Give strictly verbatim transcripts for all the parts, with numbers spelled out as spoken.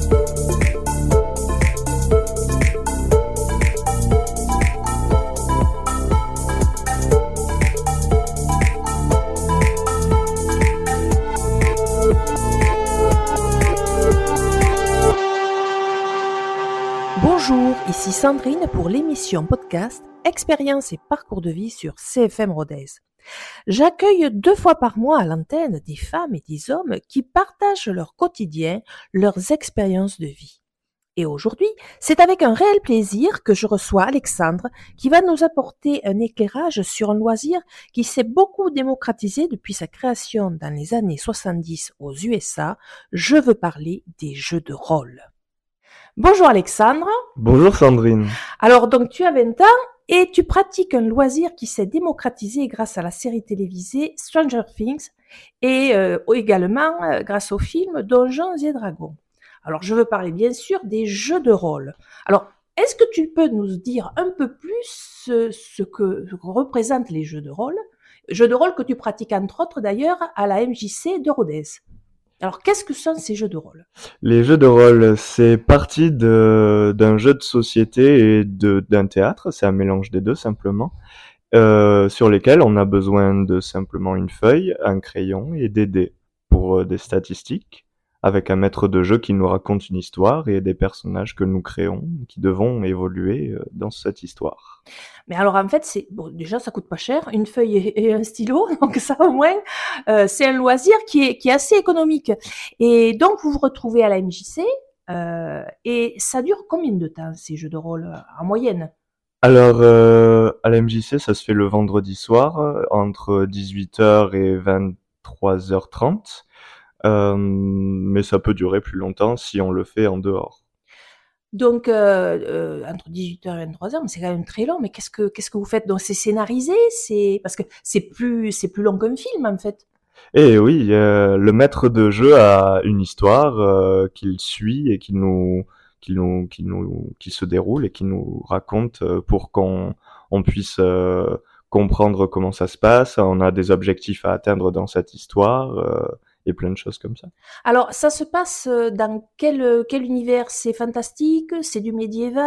Bonjour, ici Sandrine pour l'émission podcast Expérience et parcours de vie sur C F M Rodez. J'accueille deux fois par mois à l'antenne des femmes et des hommes qui partagent leur quotidien, leurs expériences de vie. Et aujourd'hui, c'est avec un réel plaisir que je reçois Alexandre qui va nous apporter un éclairage sur un loisir qui s'est beaucoup démocratisé depuis sa création dans les années soixante-dix aux U S A. Je veux parler des jeux de rôle. Bonjour Alexandre. Bonjour Sandrine. Alors donc tu as vingt ans et tu pratiques un loisir qui s'est démocratisé grâce à la série télévisée Stranger Things et euh, également euh, grâce au film Donjons et Dragons. Alors je veux parler bien sûr des jeux de rôle. Alors est-ce que tu peux nous dire un peu plus ce, ce, que, ce que représentent les jeux de rôle, jeux de rôle que tu pratiques entre autres d'ailleurs à la M J C de Rodez. Alors, qu'est-ce que sont ces jeux de rôle ? Les jeux de rôle, c'est partie de, d'un jeu de société et de, d'un théâtre, c'est un mélange des deux simplement, euh, sur lesquels on a besoin de simplement une feuille, un crayon et des dés pour euh, des statistiques, avec un maître de jeu qui nous raconte une histoire et des personnages que nous créons, qui devront évoluer euh, dans cette histoire. Mais alors en fait, c'est bon, déjà ça coûte pas cher, une feuille et, et un stylo, donc ça au moins euh, c'est un loisir qui est qui est assez économique. Et donc vous vous retrouvez à la M J C euh, et ça dure combien de temps ces jeux de rôle en moyenne ? Alors euh, à la M J C, ça se fait le vendredi soir euh, entre dix-huit heures et vingt-trois heures trente. Euh, mais ça peut durer plus longtemps si on le fait en dehors. Donc euh, euh, entre dix-huit heures et vingt-trois heures, mais c'est quand même très long. Mais qu'est-ce que qu'est-ce que vous faites ? Donc c'est scénarisé, c'est parce que c'est plus c'est plus long qu'un film en fait. Et oui, euh, le maître de jeu a une histoire euh, qu'il suit et qui nous qui nous qui nous qui se déroule et qui nous raconte euh, pour qu'on on puisse euh, comprendre comment ça se passe. On a des objectifs à atteindre dans cette histoire. Euh, et plein de choses comme ça. Alors, ça se passe dans quel, quel univers ? C'est fantastique ? C'est du médiéval ?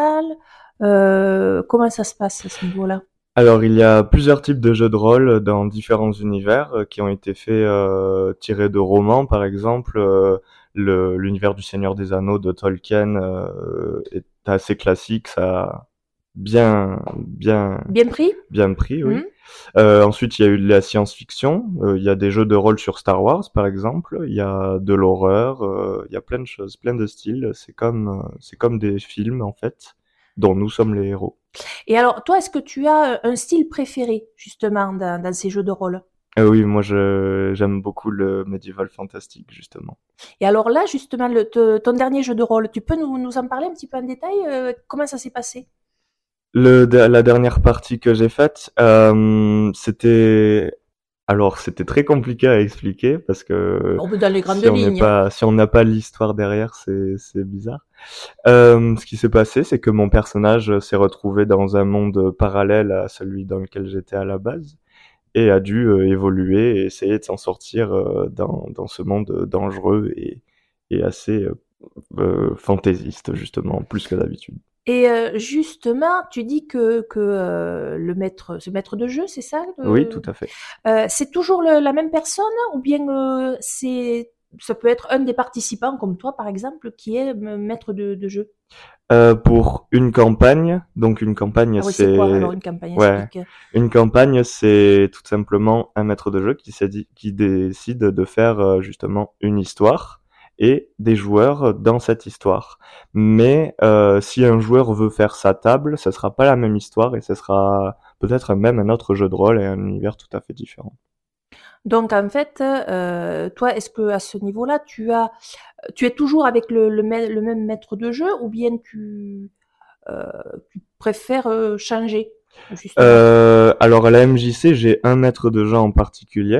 euh, Comment ça se passe à ce niveau-là ? Alors, il y a plusieurs types de jeux de rôle dans différents univers euh, qui ont été faits euh, tirés de romans, par exemple. Euh, le, l'univers du Seigneur des Anneaux de Tolkien euh, est assez classique, ça a bien, bien, bien pris, bien pris, oui. Mmh. Euh, ensuite, il y a eu de la science-fiction. Euh, il y a des jeux de rôle sur Star Wars, par exemple. Il y a de l'horreur. Euh, il y a plein de choses, plein de styles. C'est comme, euh, c'est comme des films en fait, dont nous sommes les héros. Et alors, toi, est-ce que tu as un style préféré justement dans, dans ces jeux de rôle ? Euh, oui, moi, je j'aime beaucoup le médiéval fantastique justement. Et alors là, justement, le, te, ton dernier jeu de rôle, tu peux nous, nous en parler un petit peu en détail ? euh, Comment ça s'est passé ? Le, la dernière partie que j'ai faite, euh, c'était, alors c'était très compliqué à expliquer parce que bon, dans les grandes si on lignes. n'est pas, si on n'a pas l'histoire derrière, c'est c'est bizarre. Euh, ce qui s'est passé, c'est que mon personnage s'est retrouvé dans un monde parallèle à celui dans lequel j'étais à la base et a dû euh, évoluer et essayer de s'en sortir euh, dans dans ce monde dangereux et et assez euh, euh, fantaisiste justement, plus que d'habitude. Et euh, justement, tu dis que, que euh, le maître, ce maître de jeu, c'est ça le... Oui, tout à fait. Euh, c'est toujours le, la même personne ou bien euh, c'est, ça peut être un des participants comme toi par exemple qui est maître de, de jeu. Euh, pour une campagne, donc une campagne Ah oui, c'est, c'est quoi alors une campagne ? ouais, explique. Une campagne c'est tout simplement un maître de jeu qui s'est dit, qui décide de faire euh, justement une histoire et des joueurs dans cette histoire. Mais euh, si un joueur veut faire sa table, ça sera pas la même histoire et ce sera peut-être même un autre jeu de rôle et un univers tout à fait différent. Donc en fait, euh, toi, est-ce que à ce niveau-là, tu as, tu es toujours avec le, le, le même maître de jeu ou bien tu, euh, tu préfères euh, changer justement ? Euh, alors à la M J C, j'ai un maître de jeu en particulier.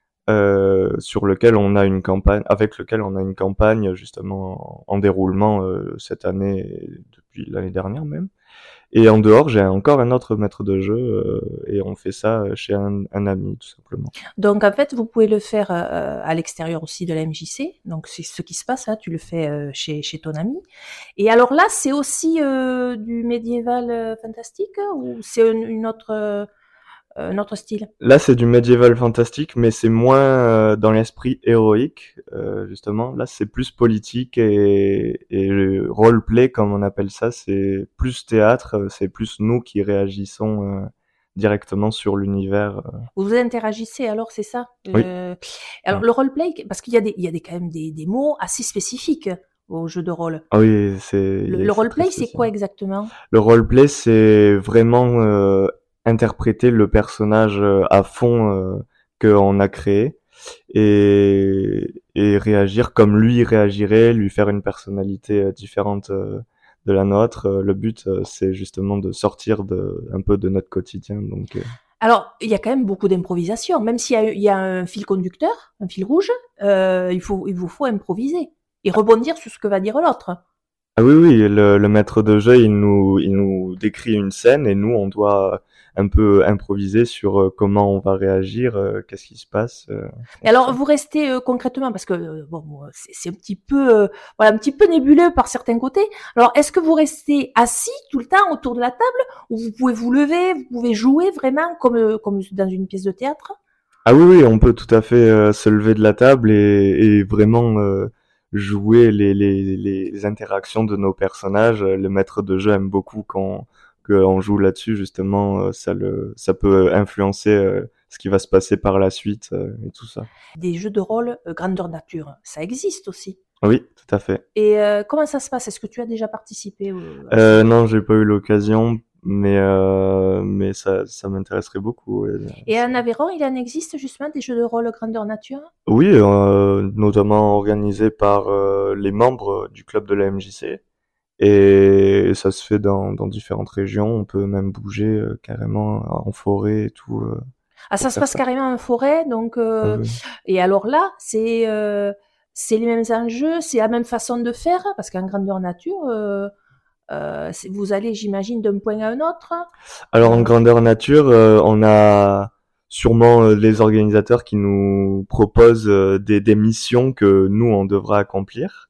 Euh, sur lequel on a une campagne, avec lequel on a une campagne justement en, en déroulement euh, cette année et depuis l'année dernière même. Et en dehors, j'ai encore un autre maître de jeu euh, et on fait ça chez un, un ami, tout simplement. Donc en fait, vous pouvez le faire euh, à l'extérieur aussi de la M J C. Donc c'est ce qui se passe, hein, tu le fais euh, chez, chez ton ami. Et alors là, c'est aussi euh, du médiéval euh, fantastique ou c'est une, une autre, euh, un autre style? Là, c'est du médiéval fantastique, mais c'est moins euh, dans l'esprit héroïque, euh, justement. Là, c'est plus politique et, et roleplay, comme on appelle ça. C'est plus théâtre, c'est plus nous qui réagissons euh, directement sur l'univers. euh. Vous vous interagissez alors, c'est ça? Oui. Euh, alors Ouais. le roleplay, parce qu'il y a des, il y a des, quand même des, des mots assez spécifiques au jeu de rôle. Ah oui, c'est Le, c'est le très roleplay, c'est spécial. quoi exactement? Le roleplay, c'est vraiment euh, interpréter le personnage euh, à fond euh, qu'on a créé et, et réagir comme lui réagirait, lui faire une personnalité euh, différente euh, de la nôtre. Euh, Le but, euh, c'est justement de sortir de, un peu de notre quotidien. Donc, euh, Alors, il y a quand même beaucoup d'improvisation. Même s'il y a, il y a un fil conducteur, un fil rouge, euh, il faut, il vous faut improviser et rebondir sur ce que va dire l'autre. Ah oui, oui, le, le maître de jeu, il nous, il nous décrit une scène et nous, on doit un peu improviser sur euh, comment on va réagir, euh, qu'est-ce qui se passe. euh, Et et tout alors, ça. vous restez euh, concrètement, parce que euh, bon, bon, c'est c'est un petit peu, euh, voilà, un petit peu nébuleux par certains côtés. Alors, est-ce que vous restez assis tout le temps autour de la table, ou vous pouvez vous lever, vous pouvez jouer vraiment comme euh, comme dans une pièce de théâtre? Ah oui, oui, on peut tout à fait euh, se lever de la table et, et vraiment euh, jouer les, les, les interactions de nos personnages. Le maître de jeu aime beaucoup quand qu'on joue là-dessus, justement, euh, ça le ça peut influencer euh, ce qui va se passer par la suite euh, et tout ça. Des jeux de rôle euh, grandeur nature, ça existe aussi. Oui, tout à fait. Et euh, comment ça se passe? Est-ce que tu as déjà participé euh, à Euh, ces... non, j'ai pas eu l'occasion, mais euh, mais ça ça m'intéresserait beaucoup. Ouais. Et en Aveyron, il en existe justement des jeux de rôle grandeur nature? Oui, euh, notamment organisé par euh, les membres du club de la M J C. Et ça se fait dans, dans différentes régions. On peut même bouger euh, carrément en forêt et tout euh, Ah, pour ça se faire passe ça. carrément en forêt, donc Ah euh, oui. et alors là, c'est euh, c'est les mêmes enjeux, c'est la même façon de faire, parce qu'en grandeur nature, euh, euh, c'est- vous allez, j'imagine, d'un point à un autre. Alors en Euh, grandeur nature, euh, on a sûrement euh, les organisateurs qui nous proposent euh, des, des missions que nous on devra accomplir.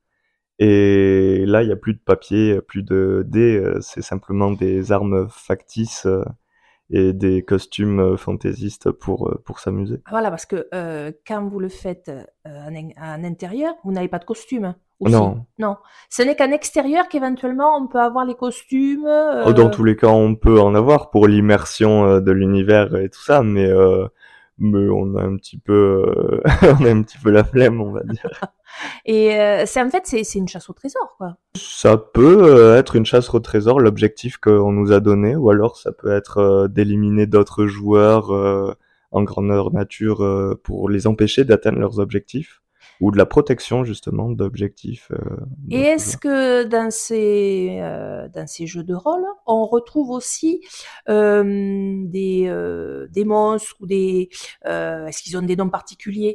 Et là, il y a plus de papier, plus de dés, euh, c'est simplement des armes factices euh, et des costumes euh, fantaisistes pour euh, pour s'amuser. voilà, parce que euh, quand vous le faites euh, en, in- en intérieur, vous n'avez pas de costume, hein, aussi. Non. Non, ce n'est qu'en extérieur qu'éventuellement on peut avoir les costumes. Oh, dans euh, tous les cas, on peut en avoir pour l'immersion euh, de l'univers et tout ça, mais euh, mais on a un petit peu euh, on a un petit peu la flemme, on va dire. et euh, c'est en fait c'est c'est une chasse au trésor, quoi. Ça peut euh, être une chasse au trésor, l'objectif qu'on nous a donné, ou alors ça peut être euh, d'éliminer d'autres joueurs euh, en grandeur nature euh, pour les empêcher d'atteindre leurs objectifs, ou de la protection justement d'objectifs euh, Et d'autres est-ce joueurs. que dans ces, euh, dans ces jeux de rôle, on retrouve aussi euh, des, euh, des monstres ou des... euh, est-ce qu'ils ont des noms particuliers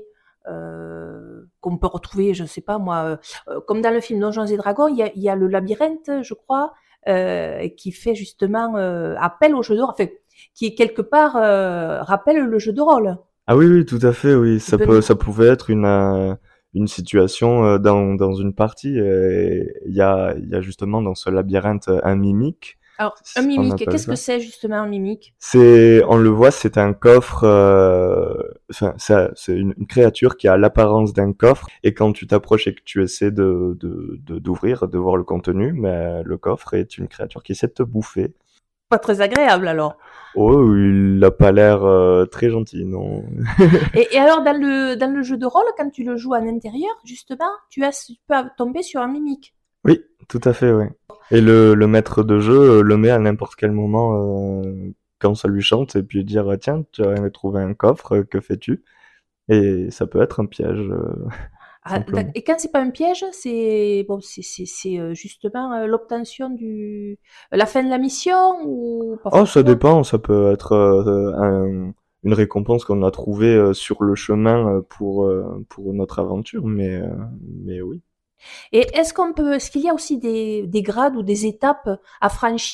euh, qu'on peut retrouver, je ne sais pas moi, euh, comme dans le film Donjons et Dragons, il y a, il y a le labyrinthe, je crois, euh, qui fait justement euh, appel au jeu de rôle, enfin, qui quelque part euh, rappelle le jeu de rôle. Ah oui, oui, tout à fait, oui. Tu Ça peux peut, nous... ça pouvait être une, euh, une situation euh, dans, dans une partie. et Il y a, il y a justement dans ce labyrinthe un mimique, Alors, un si on mimique, appelle qu'est-ce que ça. c'est justement un mimique? C'est, on le voit, c'est un coffre. Euh, enfin, ça- c'est une, une créature qui a l'apparence d'un coffre. Et quand tu t'approches et que tu essaies de, de, de- d'ouvrir, de voir le contenu, mais le coffre est une créature qui essaie de te bouffer. Pas très agréable alors. Oh, il a pas l'air euh, très gentil, non. Et, et alors, dans le, dans le jeu de rôle, quand tu le joues à l'intérieur, justement, tu, as, tu peux tomber sur un mimique. Oui, tout à fait, oui. Et le, le maître de jeu euh, le met à n'importe quel moment euh, quand ça lui chante et puis dire ah, tiens, tu as trouvé un coffre, que fais-tu? Et ça peut être un piège, euh, Ah, d'ac- simplement. et quand c'est pas un piège, c'est bon, c'est c'est- c'est, euh, justement euh, l'obtention du la fin de la mission ou pas Oh, ça forcément. dépend, ça peut être euh, un- une récompense qu'on a trouvée euh, sur le chemin euh, pour, euh, pour notre aventure, mais, euh, mais oui. Et est-ce qu'on peut, est-ce qu'il y a aussi des, des grades ou des étapes à franchir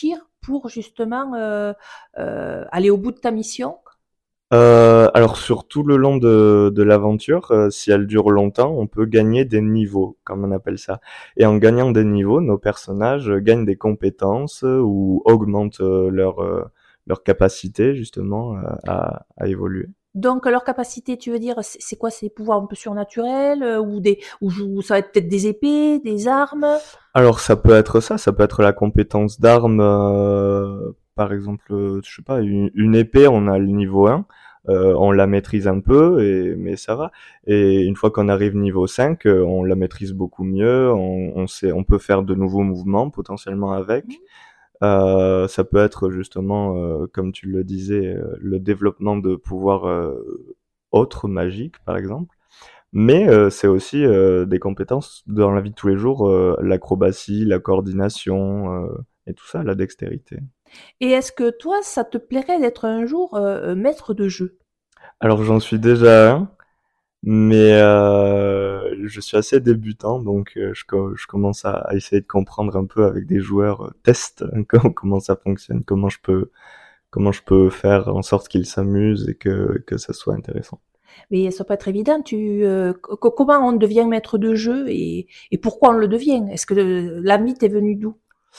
pour justement euh, euh, aller au bout de ta mission? Euh, alors sur tout le long de, de l'aventure, euh, si elle dure longtemps, on peut gagner des niveaux, comme on appelle ça. Et en gagnant des niveaux, nos personnages euh, gagnent des compétences euh, ou augmentent euh, leur euh, leur capacité justement euh, à, à évoluer. Donc leur capacité, tu veux dire, c'est c'est quoi? C'est des pouvoirs un peu surnaturels euh, ou des ou, ou ça va être peut-être des épées, des armes? Alors ça peut être ça, ça peut être la compétence d'arme, euh, par exemple, euh, je sais pas, une, une épée, on a le niveau un, euh, on la maîtrise un peu, et, mais ça va. Et une fois qu'on arrive niveau cinq, euh, on la maîtrise beaucoup mieux, on, on sait, on peut faire de nouveaux mouvements potentiellement avec. Euh, ça peut être justement, euh, comme tu le disais, euh, le développement de pouvoirs euh, autres, magiques par exemple. Mais euh, c'est aussi euh, des compétences dans la vie de tous les jours, euh, l'acrobatie, la coordination euh, et tout ça, la dextérité. Et est-ce que toi, ça te plairait d'être un jour euh, maître de jeu? Alors j'en suis déjà un, mais euh, je suis assez débutant, donc euh, je, co- je commence à, à essayer de comprendre un peu avec des joueurs euh, test comment, comment ça fonctionne, comment je peux comment je peux faire en sorte qu'ils s'amusent et que que ça soit intéressant. Mais ça peut être évident. Tu, euh, co- comment on devient maître de jeu et, et pourquoi on le devient? Est-ce que le- l'ami t'est venu d'où?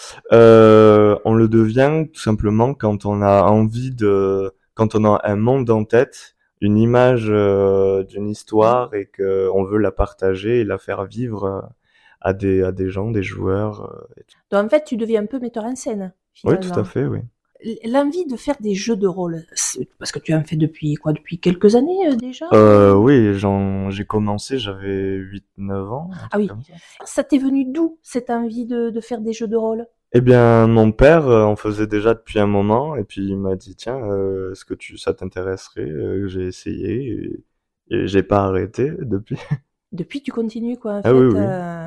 Euh, on le devient tout simplement quand on a envie de, quand on a un monde en tête, une image euh, d'une histoire et que on veut la partager et la faire vivre euh, à des à des gens, des joueurs. euh, et tout. Donc en fait, tu deviens un peu metteur en scène, Oui, tout à finalement. fait, oui. L- L'envie de faire des jeux de rôle, c'est- parce que tu en fais depuis quoi? Depuis quelques années euh, déjà? Euh, oui, j'en, j'ai commencé, j'avais huit neuf ans, un Ah truc oui. comme ça. Ça t'est venu d'où cette envie de, de faire des jeux de rôle? Eh bien, mon père euh, en faisait déjà depuis un moment et puis il m'a dit tiens, euh, est-ce que tu ça t'intéresserait? Euh, J'ai essayé et, et j'ai pas arrêté depuis. Depuis, tu continues quoi en Ah oui, fait. oui. euh.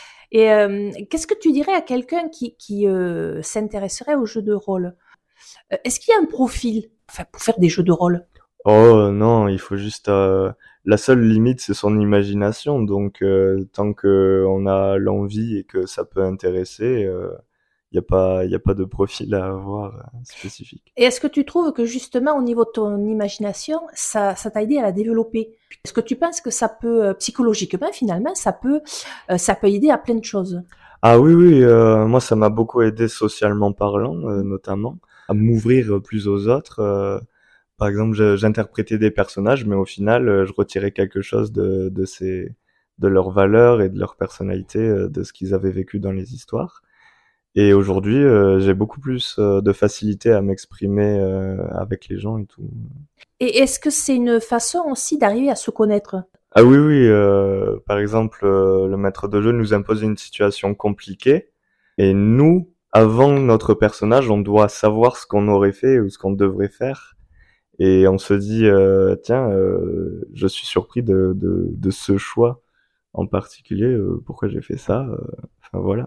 Et euh, qu'est-ce que tu dirais à quelqu'un qui, qui euh, s'intéresserait aux jeux de rôle? Euh, Est-ce qu'il y a un profil, enfin, pour faire des jeux de rôle? Oh non, il faut juste euh, la seule limite c'est son imagination. Donc euh, tant que on a l'envie et que ça peut intéresser, il y a pas y a pas de profil à avoir euh, spécifique. Et est-ce que tu trouves que justement au niveau de ton imagination, ça, ça t'a aidé à la développer? Est-ce que tu penses que ça peut, euh, psychologiquement finalement, ça peut, euh, ça peut aider à plein de choses? Ah oui oui, euh, moi ça m'a beaucoup aidé socialement parlant, euh, notamment à m'ouvrir plus aux autres. euh, Par exemple, je- j'interprétais des personnages, mais au final, euh, je retirais quelque chose de, de ces, de leurs valeurs et de leur personnalité, euh, de ce qu'ils avaient vécu dans les histoires. Et aujourd'hui, euh, j'ai beaucoup plus euh, de facilité à m'exprimer euh, avec les gens et tout. Et est-ce que c'est une façon aussi d'arriver à se connaître? Ah oui, oui. Euh, par exemple, euh, le maître de jeu nous impose une situation compliquée, et nous, avant notre personnage, on doit savoir ce qu'on aurait fait ou ce qu'on devrait faire. Et on se dit, euh, tiens, euh, je suis surpris de, de, de ce choix en particulier. Euh, pourquoi j'ai fait ça? euh, Enfin voilà.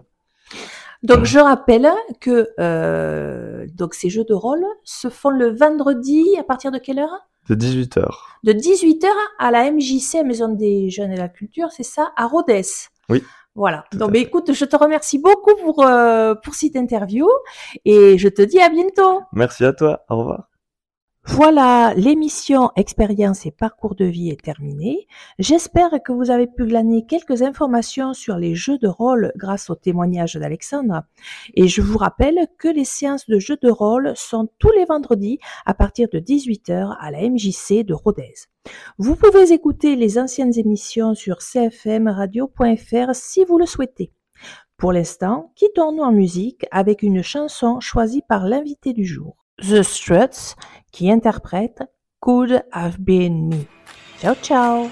Donc je rappelle que euh, donc ces jeux de rôle se font le vendredi à partir de quelle heure? De dix-huit heures. De dix-huit heures à la M J C, Maison des Jeunes et de la Culture, c'est ça, à Rodez. Oui. Voilà. Tout Donc à bah, fait. écoute, je te remercie beaucoup pour euh, pour cette interview et je te dis à bientôt. Merci à toi. Au revoir. Voilà, l'émission Expérience et parcours de vie est terminée. J'espère que vous avez pu glaner quelques informations sur les jeux de rôle grâce au témoignage d'Alexandre. Et je vous rappelle que les séances de jeux de rôle sont tous les vendredis à partir de dix-huit heures à la M J C de Rodez. Vous pouvez écouter les anciennes émissions sur c f m radio point f r si vous le souhaitez. Pour l'instant, quittons-nous en musique avec une chanson choisie par l'invité du jour. The Struts, qui interprète Could Have Been Me. Ciao, ciao!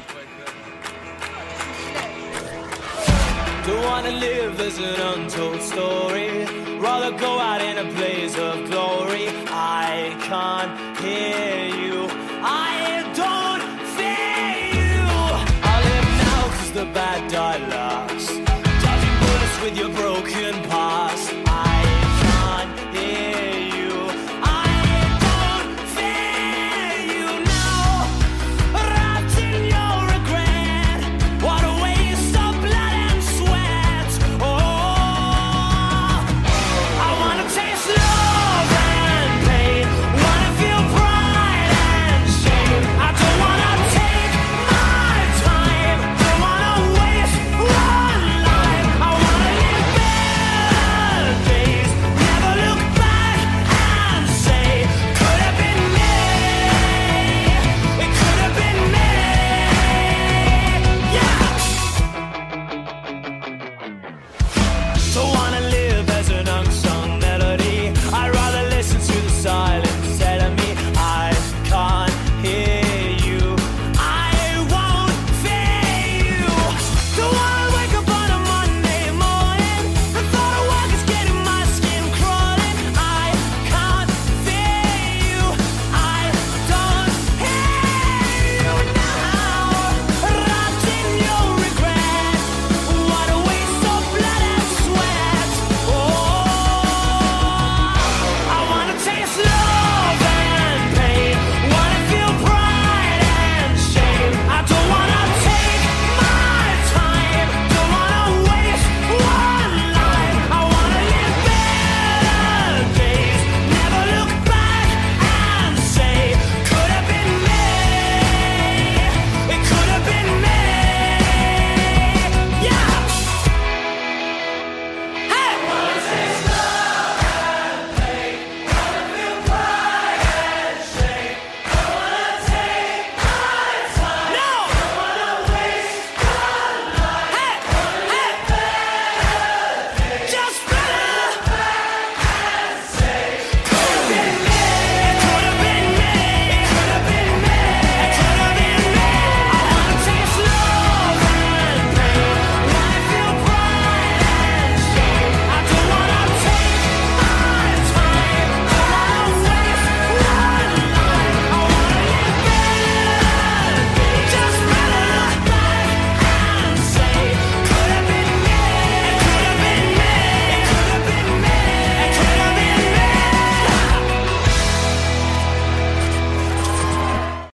Don't wanna live as an untold story. Rather go out in a blaze of glory. I can't hear you. I don't fear you. I live now cause the bad die last. Dodging bullets with your broken